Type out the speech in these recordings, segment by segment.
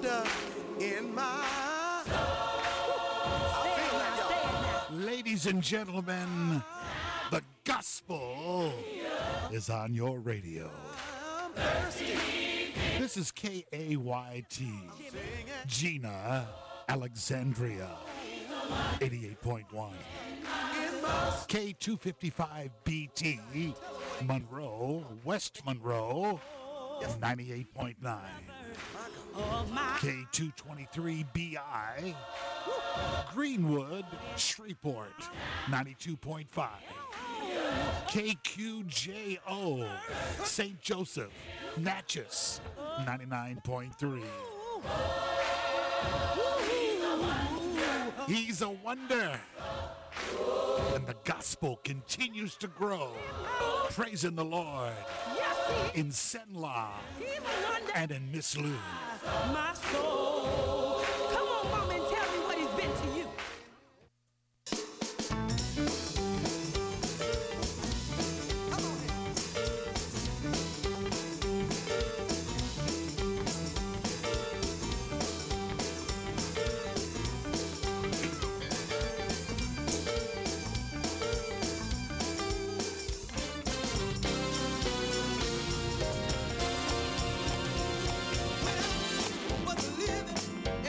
wonder in my soul. Ladies and gentlemen, the gospel is on your radio. This is KAYT, Gina, Alexandria, 88.1. K255BT, Monroe, West Monroe, 98.9. K223BI, Greenwood, Shreveport, 92.5. KQJO, St. Joseph, Natchez, 99.3. He's a wonder. And the gospel continues to grow. Praising the Lord in Senla and in Miss Lou. My soul. Come on, mom, and tell me what he's been to you. Was living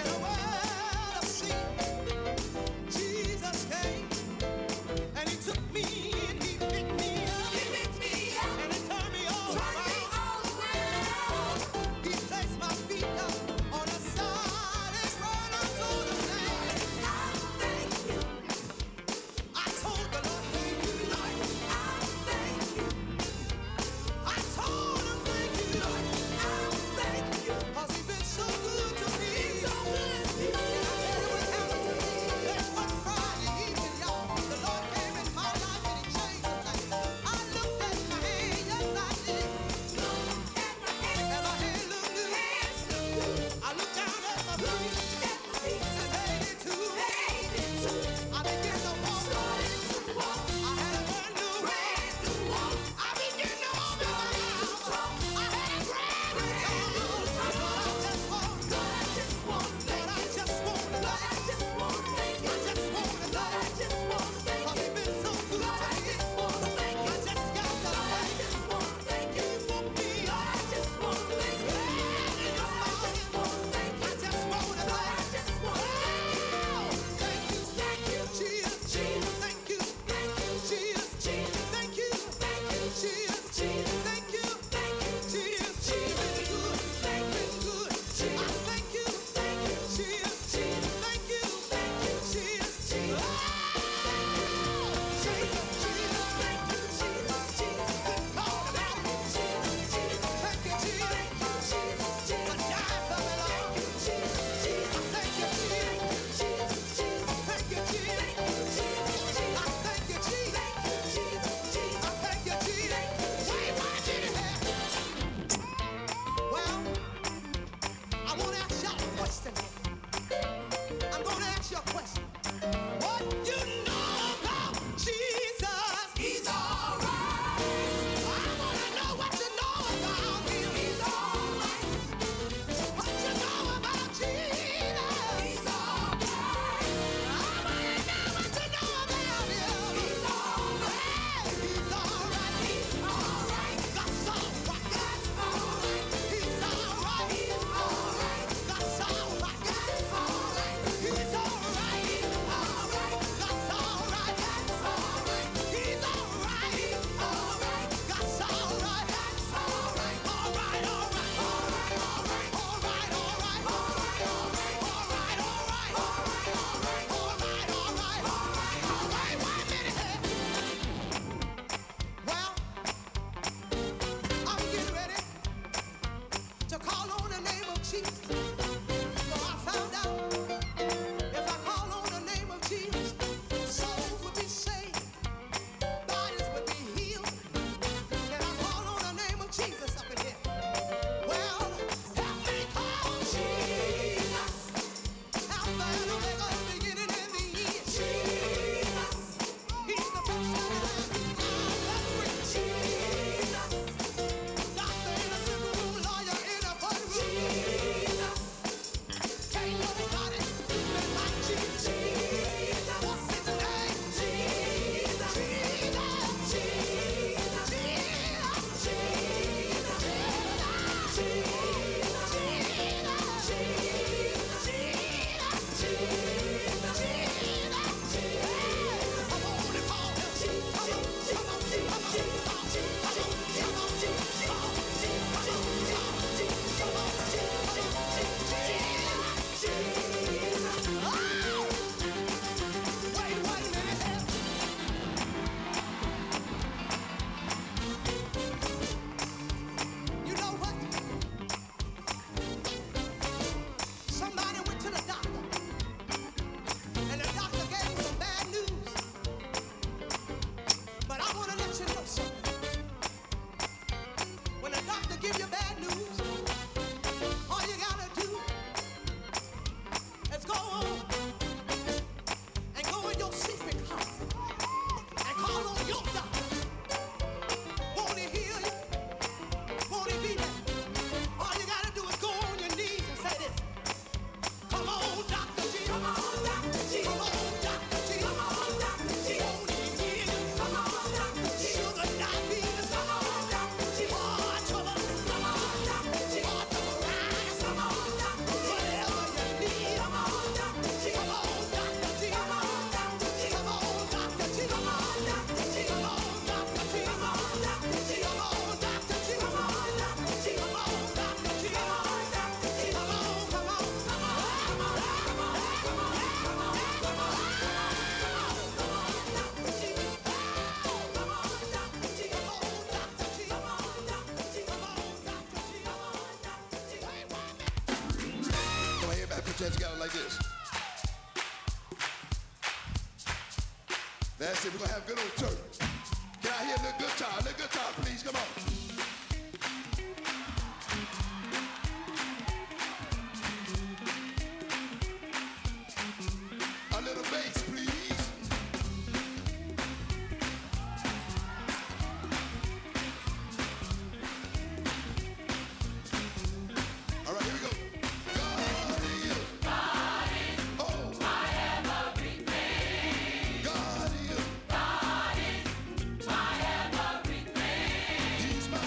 together like this. That's it. We're gonna have a good old church. Can I hear a little guitar? A little guitar, please. Come on. A little bass, please. All right, here we go. God is. Oh. God is. He's my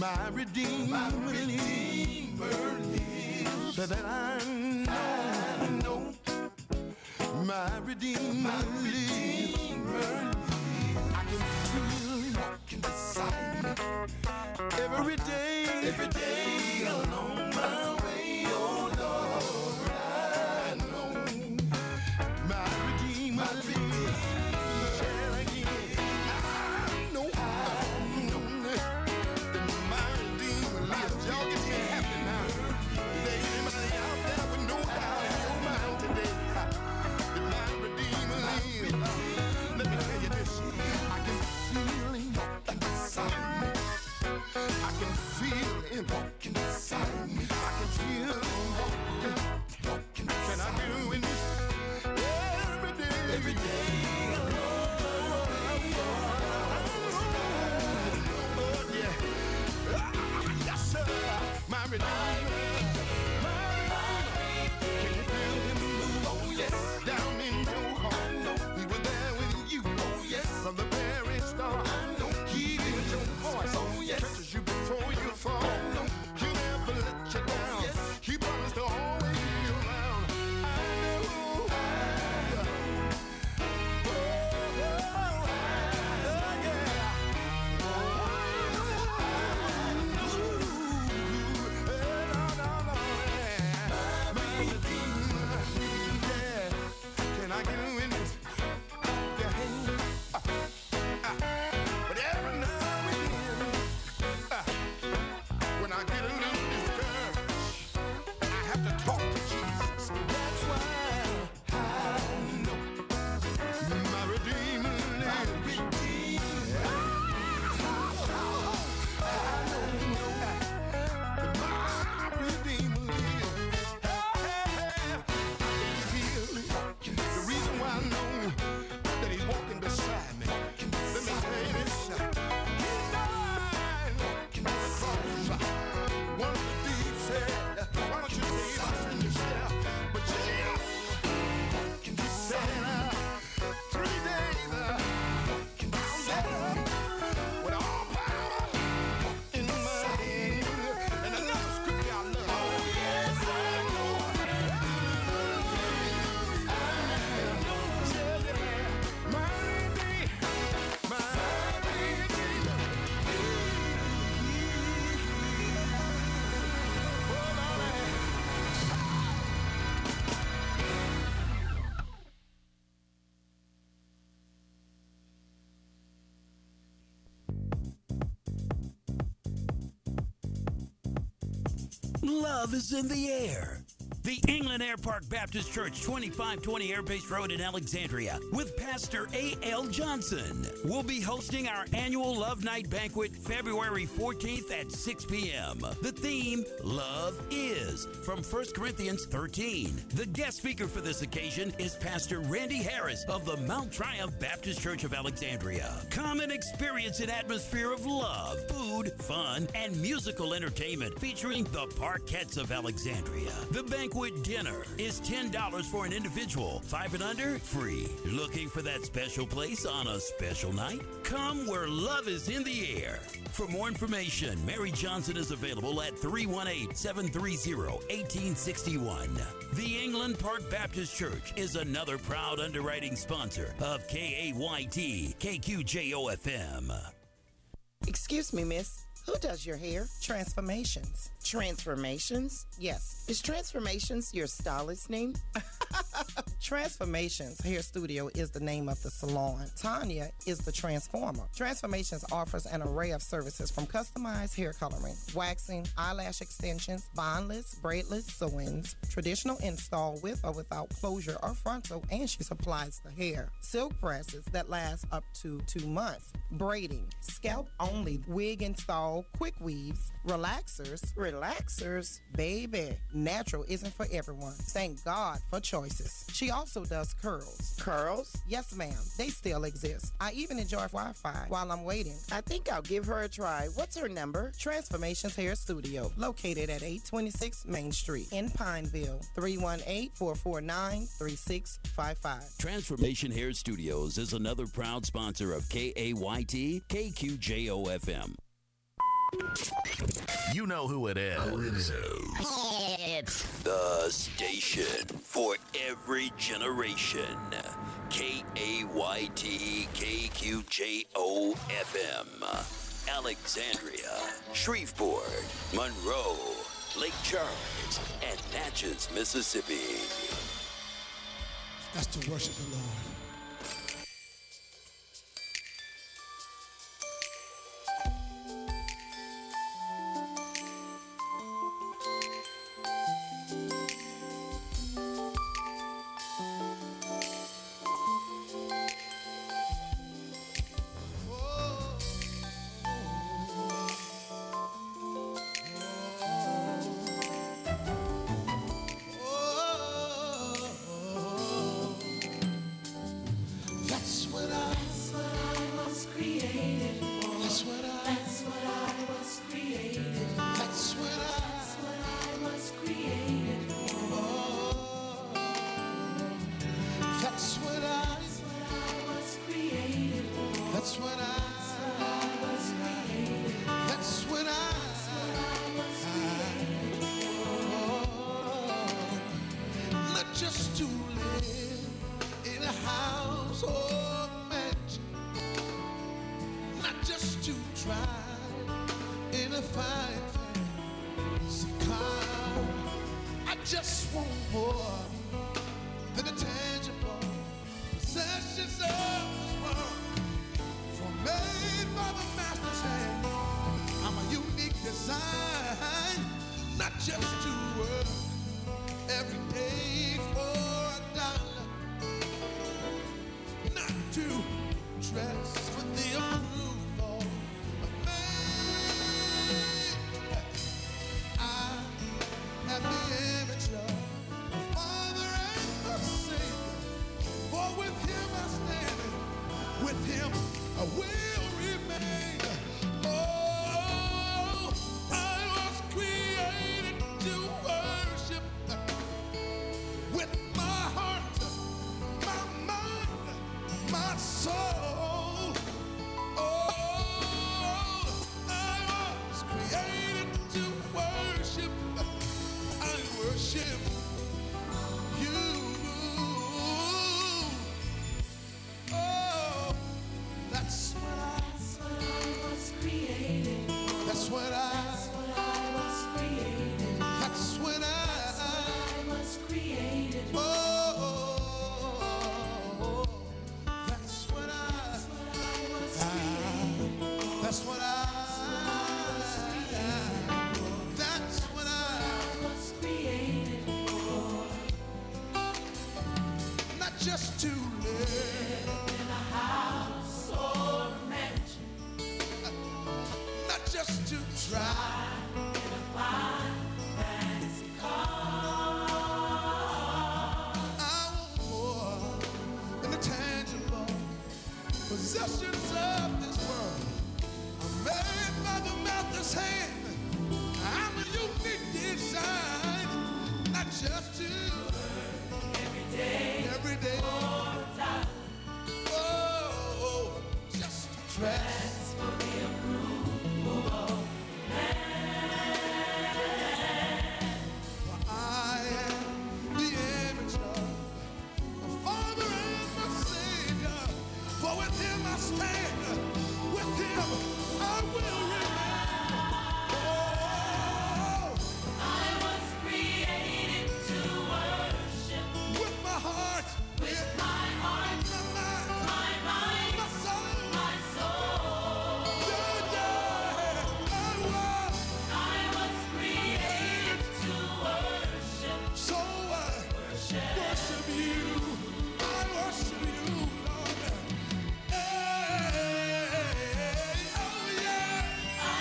My Redeemer lives. So that I know my Redeemer lives. I can feel him walking beside me every day along my way. Oh Lord, I know my Redeemer lives. Shall again, I know that my Redeemer lives. Y'all get me happy now. Is there anybody out there with no doubt in your mind today that my Redeemer lives? Let me tell you this. I can feel him walking beside me. I can feel him walking beside me. I can feel him walking. Can I do it every day? Oh yeah. Yes sir. My Redeemer. Can you feel him move? Oh yes. Down in your heart. He was there with you. Oh yes. From the very start. He is your voice. Oh yes. Catches you before you fall. He'll never let you down. He promised to always be around. I know. Can I get in this? But every now and then, when I get a little discouraged, I have to talk to Jesus. That's why I know my Redeemer lives. I know that my Redeemer lives. I can feel it. The reason why I know that he's walking beside me. Let me tell you this. He's mine. Because one of the thieves said, why don't you leave us in yourself? But Jesus, he said, 3 days I'm there with all power in my hand. And another scripture I love. Oh yes, I know. My Redeemer. Love is in the air. The England Air Park Baptist Church, 2520 Airbase Road in Alexandria, with Pastor A.L. Johnson. We'll be hosting our annual Love Night Banquet February 14th at 6 p.m. The theme, Love Is, from 1 Corinthians 13. The guest speaker for this occasion is Pastor Randy Harris of the Mount Triumph Baptist Church of Alexandria. Come and experience an atmosphere of love, food, fun, and musical entertainment featuring the Parkettes of Alexandria. The banquet dinner is $10 for an individual. 5 and under, free. Looking for that special place on a special night? Come where love is in the air. For more information, Mary Johnson is available at 318-730-1861. The England Park Baptist Church is another proud underwriting sponsor of KAYT KQJO-FM. Excuse me, miss. Who does your hair? Transformations. Transformations? Yes. Is Transformations your stylist name? Transformations Hair Studio is the name of the salon. Tanya is the transformer. Transformations offers an array of services from customized hair coloring, waxing, eyelash extensions, bondless, braidless sew-ins, traditional install with or without closure or frontal, and she supplies the hair. Silk presses that last up to 2 months. Braiding, scalp only, wig install, quick weaves, relaxers. Relaxers? Baby, natural isn't for everyone. Thank God for choices. She also does curls. Curls? Yes, ma'am. They still exist. I even enjoy Wi-Fi while I'm waiting. I think I'll give her a try. What's her number? Transformations Hair Studio, located at 826 Main Street in Pineville. 318-449-3655. Transformation Hair Studios is another proud sponsor of KAYT KQJO-FM. You know who it is. It's the station for every generation. KAYT KQJO FM. Alexandria, Shreveport, Monroe, Lake Charles, and Natchez, Mississippi. That's to worship the Lord. Just to live in a house or mansion, not just to drive in a fine fancy car. I just want more than the tangible possessions of this world. For made by the master's hand, I'm a unique design, not just to work every day for a dollar, not to dress for the approval of man. I am the image of my Father and my Savior, for with Him I stand, and with Him I will remain. Oh, I was created to worship with my heart, my mind, my soul. Oh, I was created to worship. I worship you. Oh, that's what I was created. That's what I was created. That's what I was created. Oh, that's what I was created. That's what I was created for. Not just to live in a house or a mansion, not just to drive in a fine fancy car. I want more than the tangible possessions of this world. I'm made by the master's hand. I'm a unique design, not just to every day, oh, just to dress for the approval of man. For I am the image of my Father and my Savior. For with Him I stand, with Him I will remain. Oh, I was created to worship with my heart, my mind, my soul. Yeah, yeah. I was created to worship. So I worship you. I worship you, Lord. Hey, oh yeah.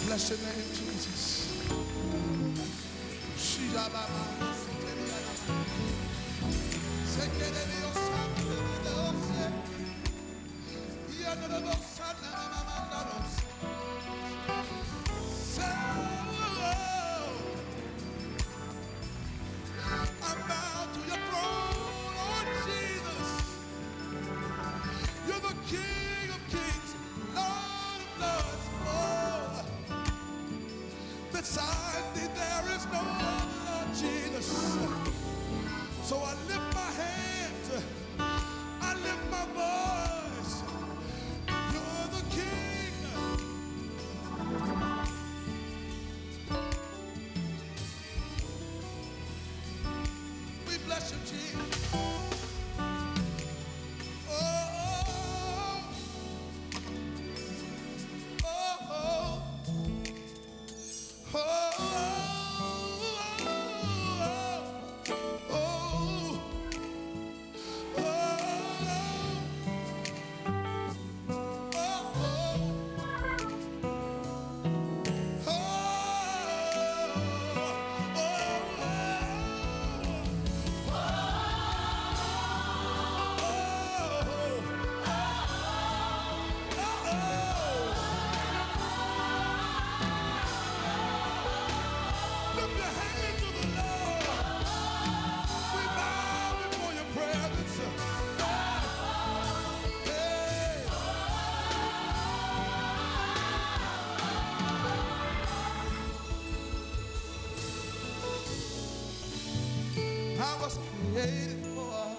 Bless your name, Jesus. I bow to your throne, Lord Jesus. You're the King of kings, Lord of lords. Oh, beside thee there is no other, Lord Jesus. So I lift my hands, I lift my voice. You're the King. We bless you, Jesus. Oh, oh, oh, oh, oh, lift your hands to the Lord. We bow before your presence. Hey. I was created for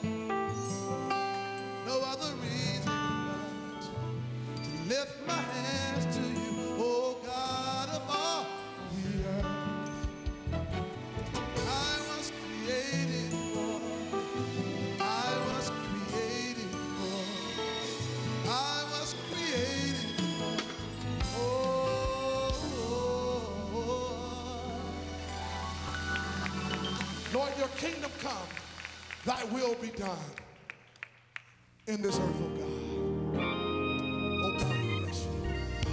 no other reason but to lift my hands to you, oh God of all the earth. I was created for, I was created for, I was created for, oh, Lord, your kingdom come, thy will be done in this earth, oh God. Oh God, we bless you.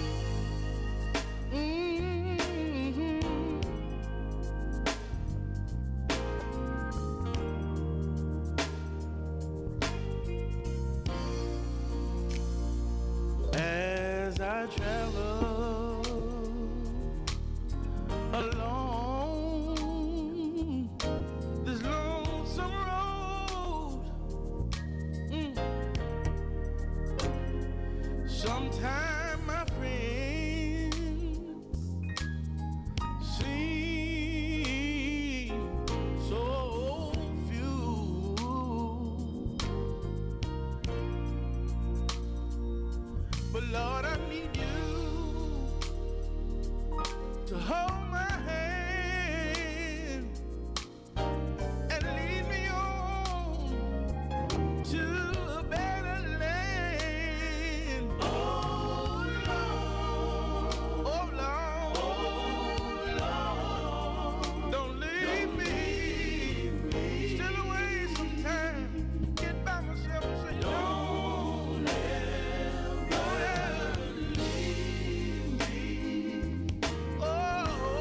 As I travel along this lonesome road, sometime my friend seem so few, but Lord, I need you to hold my hand and lead me on to a better land. Oh Lord, oh Lord, oh Lord, don't leave me still away sometime. Get by myself and say, don't ever leave me. Oh.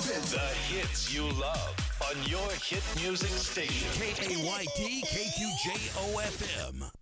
The hits you love on your hit music station. KAYT KQJOFM.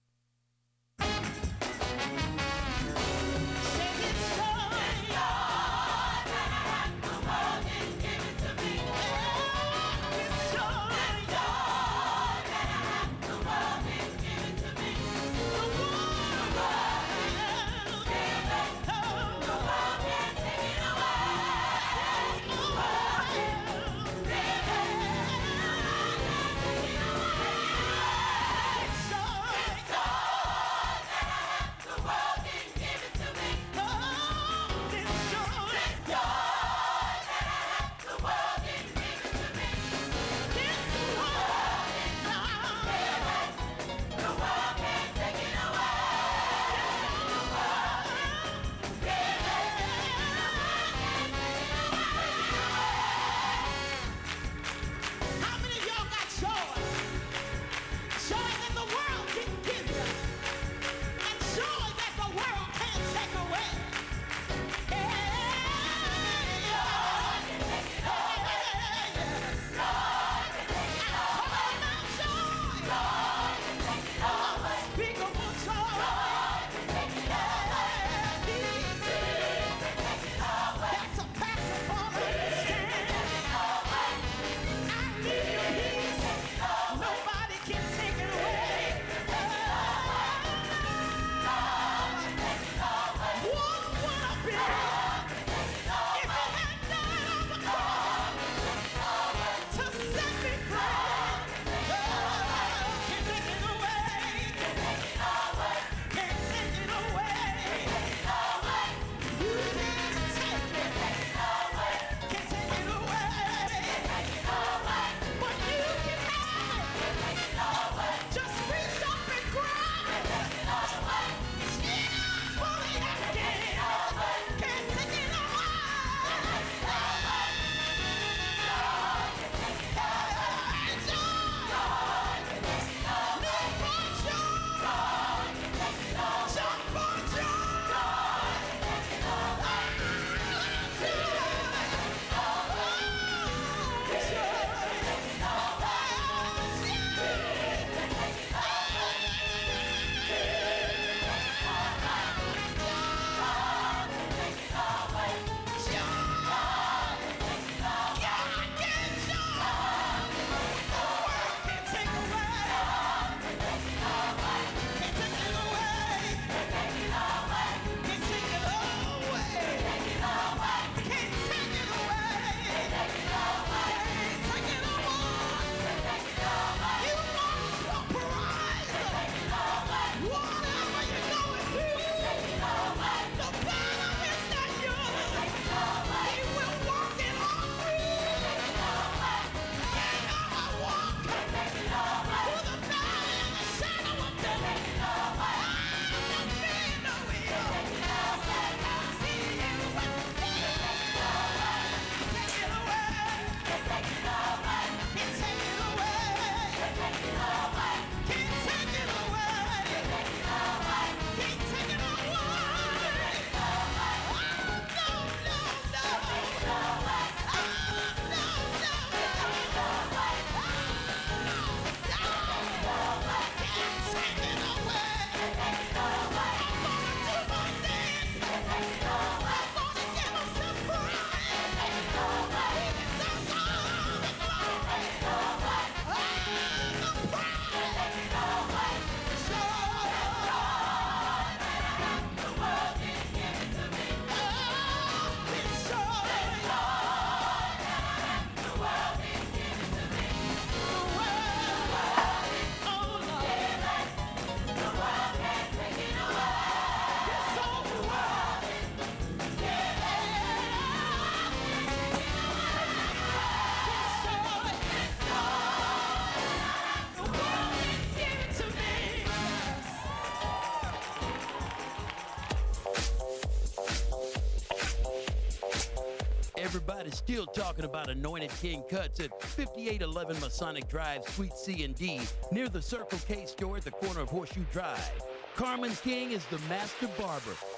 Everybody's still talking about Anointed King Cuts at 5811 Masonic Drive, Suite C and D, near the Circle K store at the corner of Horseshoe Drive. Carmen King is the master barber,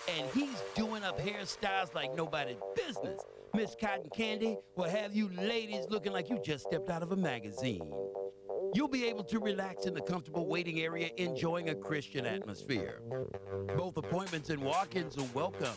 and he's doing up hairstyles like nobody's business. Miss Cotton Candy will have you ladies looking like you just stepped out of a magazine. You'll be able to relax in the comfortable waiting area, enjoying a Christian atmosphere. Both appointments and walk-ins are welcome.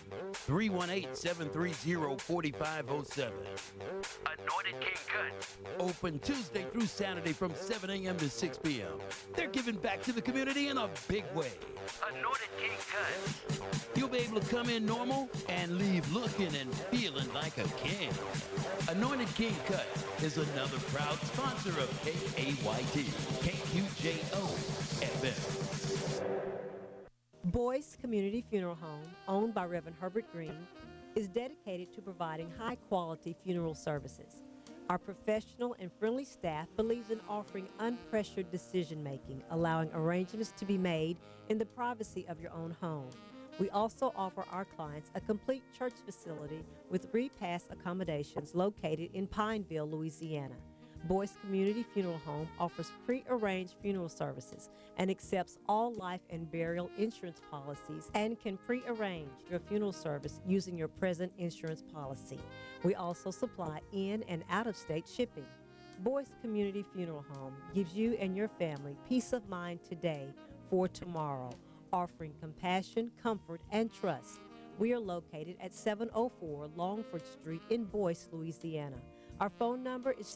318-730-4507. Anointed King Cuts. Open Tuesday through Saturday from 7 a.m. to 6 p.m. They're giving back to the community in a big way. Anointed King Cuts. You'll be able to come in normal and leave looking and feeling like a king. Anointed King Cuts is another proud sponsor of KAYT, KQJO FM. Boyce Community Funeral Home, owned by Reverend Herbert Green, is dedicated to providing high-quality funeral services. Our professional and friendly staff believes in offering unpressured decision-making, allowing arrangements to be made in the privacy of your own home. We also offer our clients a complete church facility with repass accommodations located in Pineville, Louisiana. Boyce Community Funeral Home offers pre-arranged funeral services and accepts all life and burial insurance policies and can pre-arrange your funeral service using your present insurance policy. We also supply in- and out-of-state shipping. Boyce Community Funeral Home gives you and your family peace of mind today for tomorrow, offering compassion, comfort, and trust. We are located at 704 Longford Street in Boyce, Louisiana. Our phone number is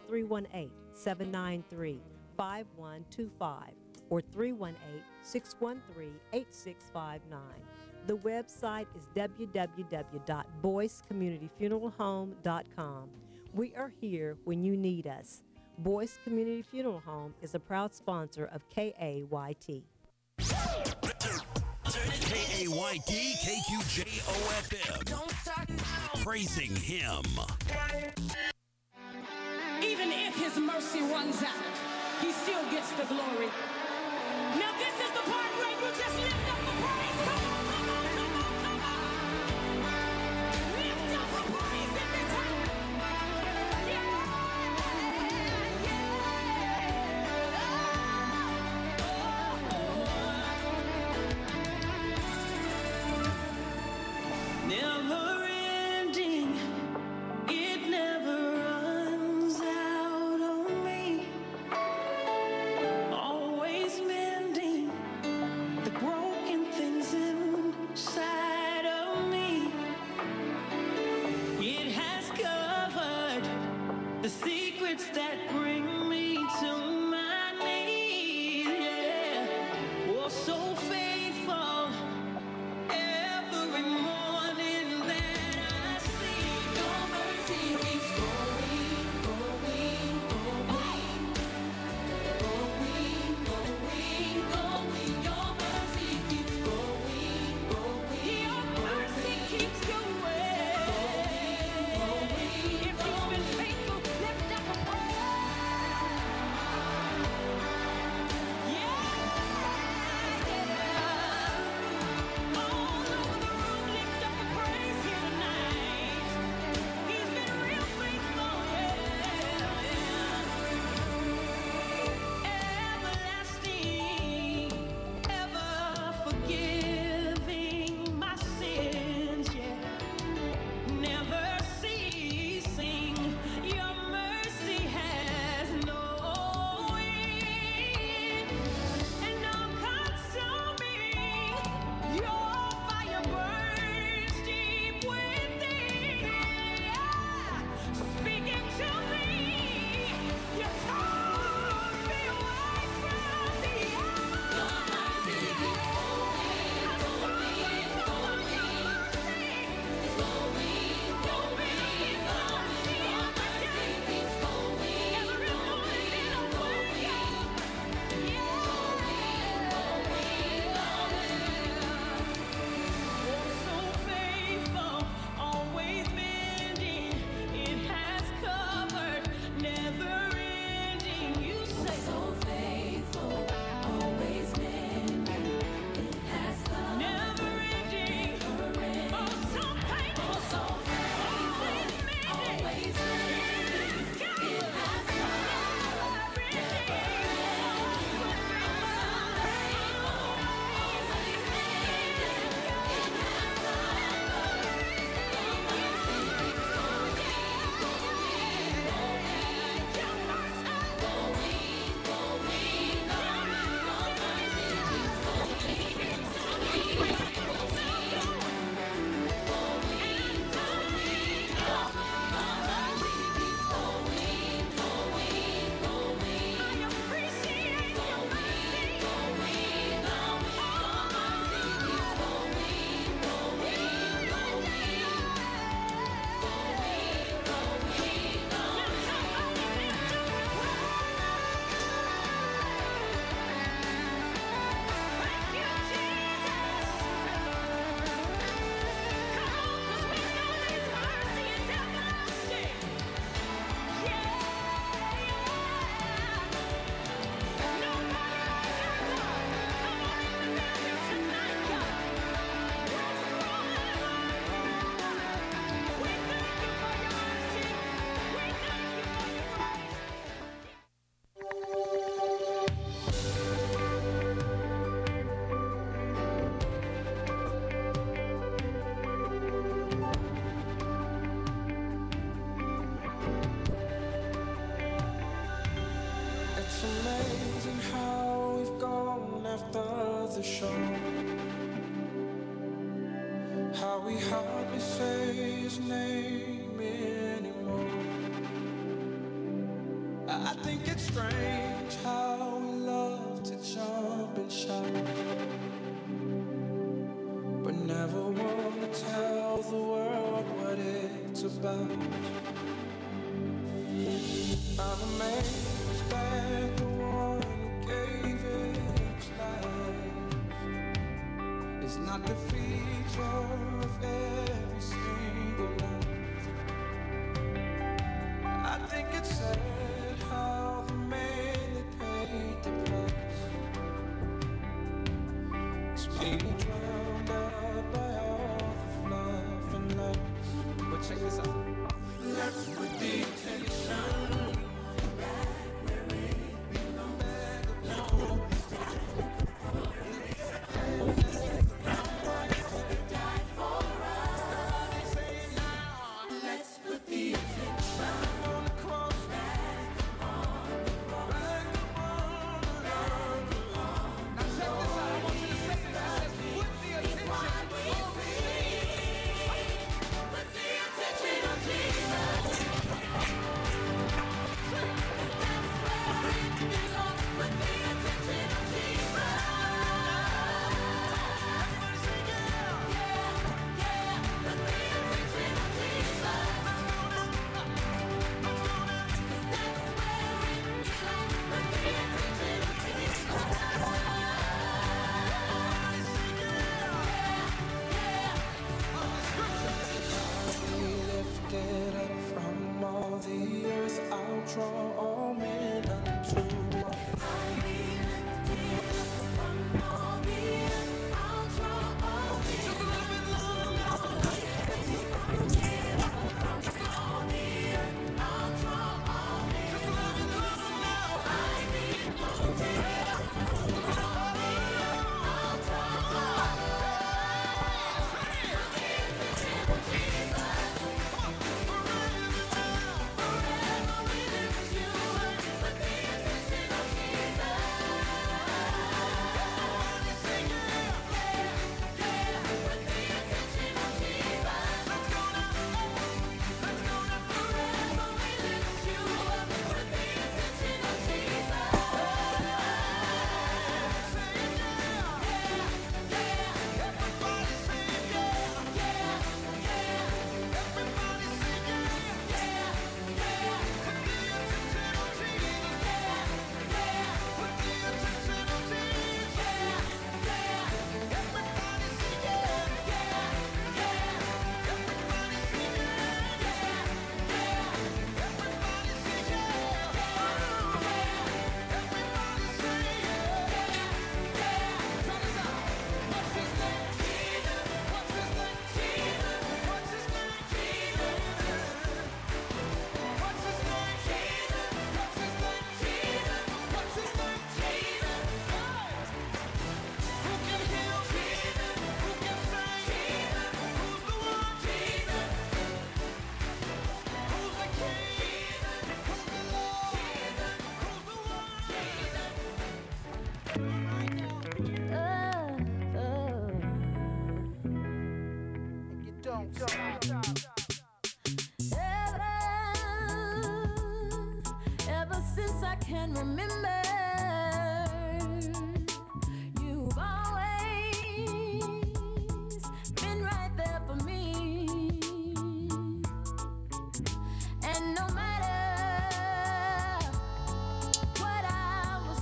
318-793-5125 or 318-613-8659. The website is www.boycecommunityfuneralhome.com. We are here when you need us. Boyce Community Funeral Home is a proud sponsor of KAYT. KAYT, KQJOFM. Praising him. Even if his mercy runs out, he still gets the glory. Now this is the part where you just lift up the praise. Come on, come on, come on, come on. Lift up the praise in this house. Yeah, Never ending, it never runs out on me. Always mending the broken things in how we hardly say his name anymore. I think it's strange how we love to jump and shout, but never want to tell the world what it's about. I'm amazed that the one who gave his life is not the feature of every single life. I think it's sad how the man that paid the price is being drowned out by all the fluff and lights. But check this out. Let's put the attention back where it belongs. Died for us. Say it now. Let's put the attention on the cross. Back on the cross. Back on the cross. Now check this out. I want you to say this. It says, put the attention on Put the attention on Jesus. That's where it belongs. Put the attention on Jesus. Everybody say yeah. Yeah, yeah. Put the attention on Jesus. Let's go now. 'Cause that's where it belongs. Put the attention on Jesus. Everybody say yeah. Be lifted up from all the earth. I'll draw all men unto me. From all the earth, I'll draw all men. Just a little bit longer. From all the earth, I'll draw all men. Just a little bit longer now. I need more. From all the earth, I'll draw all men. Ever since I can remember, you've always been right there for me. And no matter what I was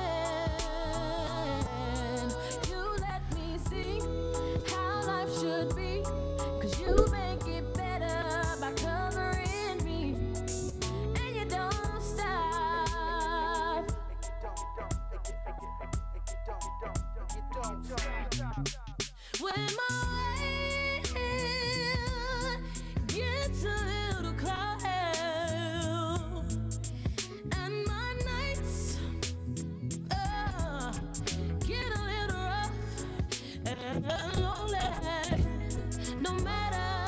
doing, you let me see how life should be. 'Cause you make it better by covering me. And you don't stop. When my way gets a little clouded and my nights get a little rough and lonely, no matter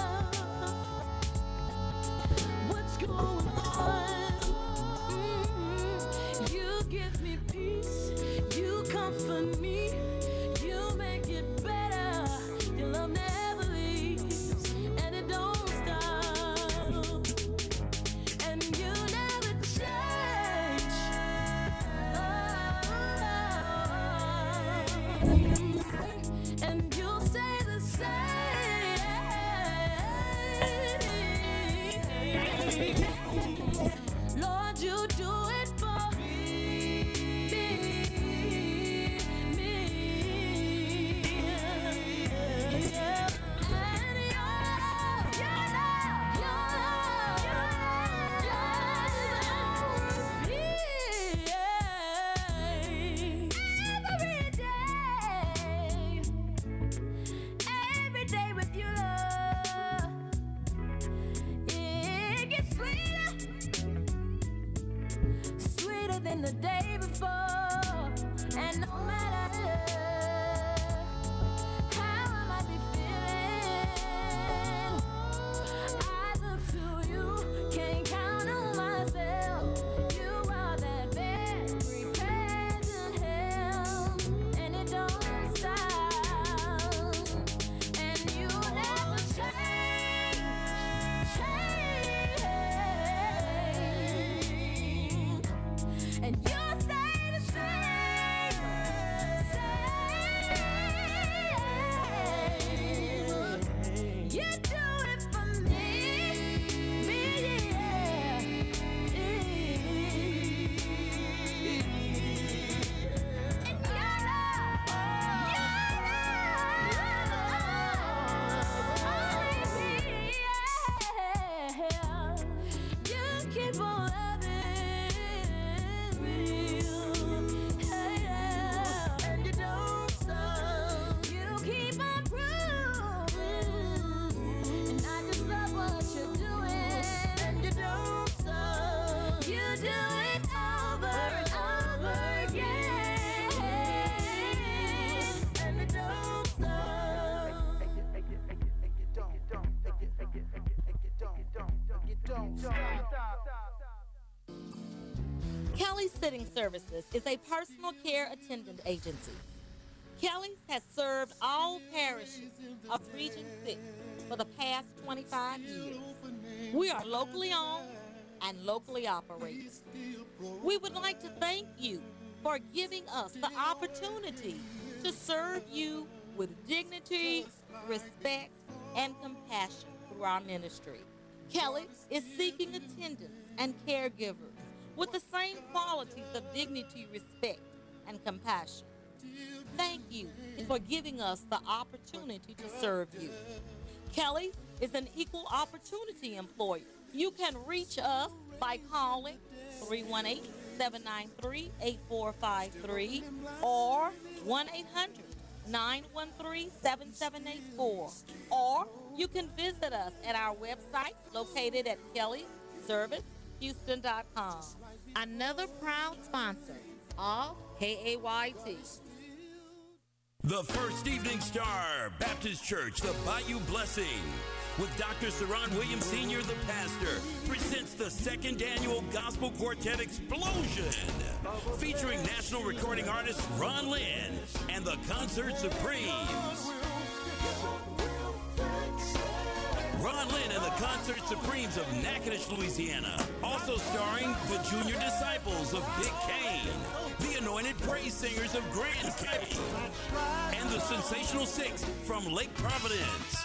Kelly's Sitting Services is a personal care attendant agency. Kelly's has served all parishes of Region 6 for the past 25 years. We are locally owned and locally operated. We would like to thank you for giving us the opportunity to serve you with dignity, respect, and compassion through our ministry. Kelly's is seeking attendants and caregivers with the same qualities of dignity, respect, and compassion. Thank you for giving us the opportunity to serve you. Kelly's is an equal opportunity employer. You can reach us by calling 318-793-8453 or 1-800-913-7784. Or you can visit us at our website located at kellyservicehouston.com. Another proud sponsor of KAYT. The First Evening Star Baptist Church, the Bayou Blessing, with Dr. Saron Williams Sr., the pastor, presents the second annual Gospel Quartet Explosion, featuring national recording artist Ron Lynn and the Concert Supremes. Ron Lynn and the Concert Supremes of Natchitoches, Louisiana. Also starring the Junior Disciples of Big Kane, the Anointed Praise Singers of Grand Kane, and the Sensational Six from Lake Providence.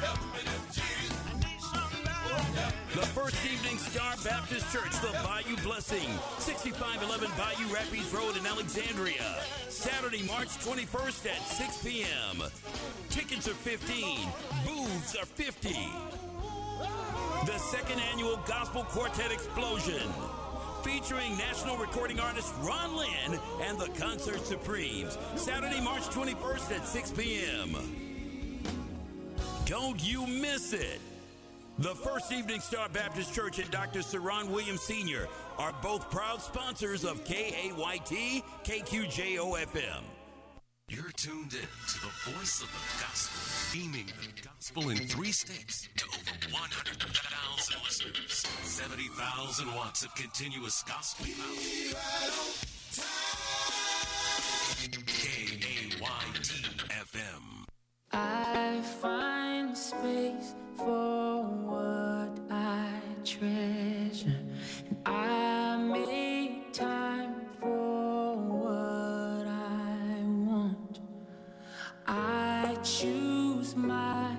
The First Evening Star Baptist Church, the Bayou Blessing, 6511 Bayou Rapids Road in Alexandria. Saturday, March 21st at 6 p.m. Tickets are $15. Booths are $50. The second annual Gospel Quartet Explosion, featuring national recording artist Ron Lynn and the Concert Supremes. Saturday, March 21st at 6 p.m. Don't you miss it. The First Evening Star Baptist Church and Dr. Saron Williams Sr. are both proud sponsors of KAYT KQJO-FM. You're tuned in to the voice of the gospel, beaming the gospel in 3 states to over 100,000 listeners. 70,000 watts of continuous gospel power. KAYT-FM. I find space for what I treasure, and I make time for what I want. I choose my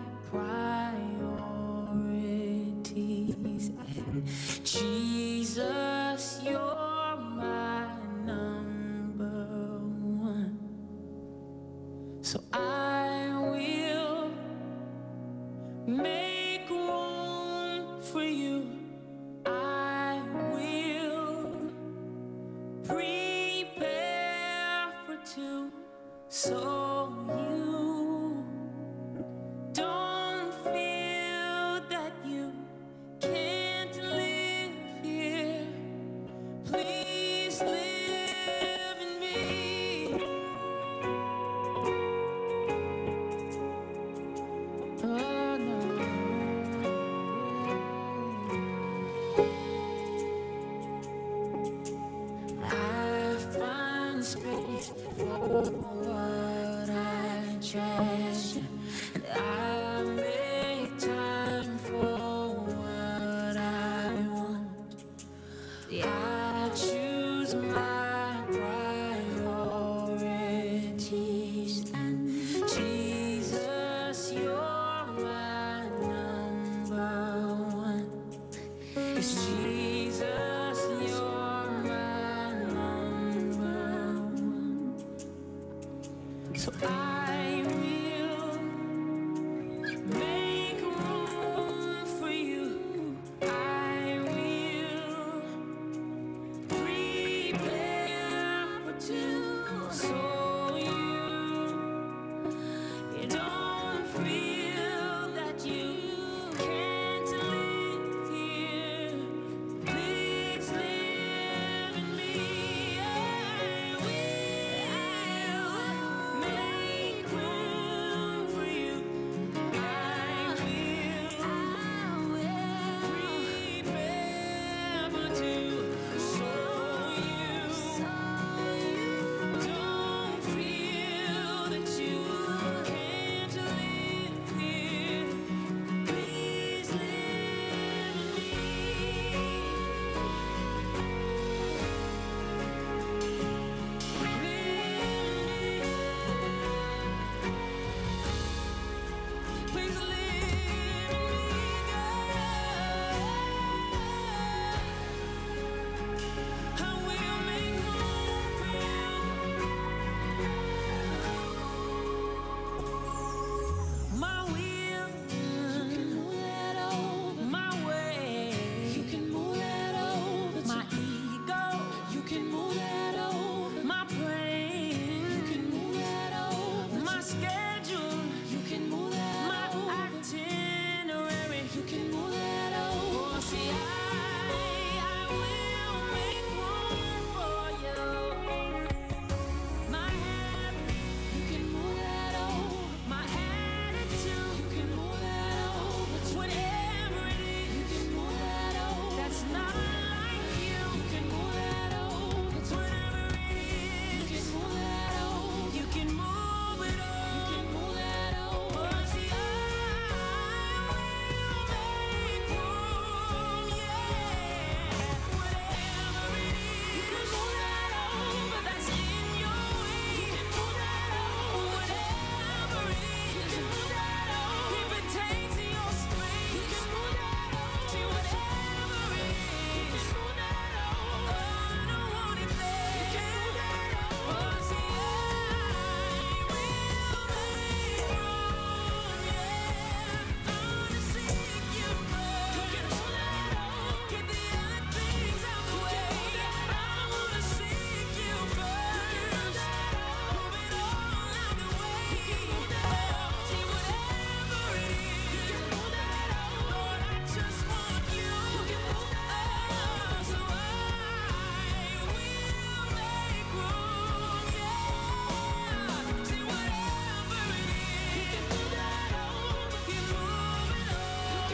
priorities, and Jesus, you're my number one. So I will make room for you.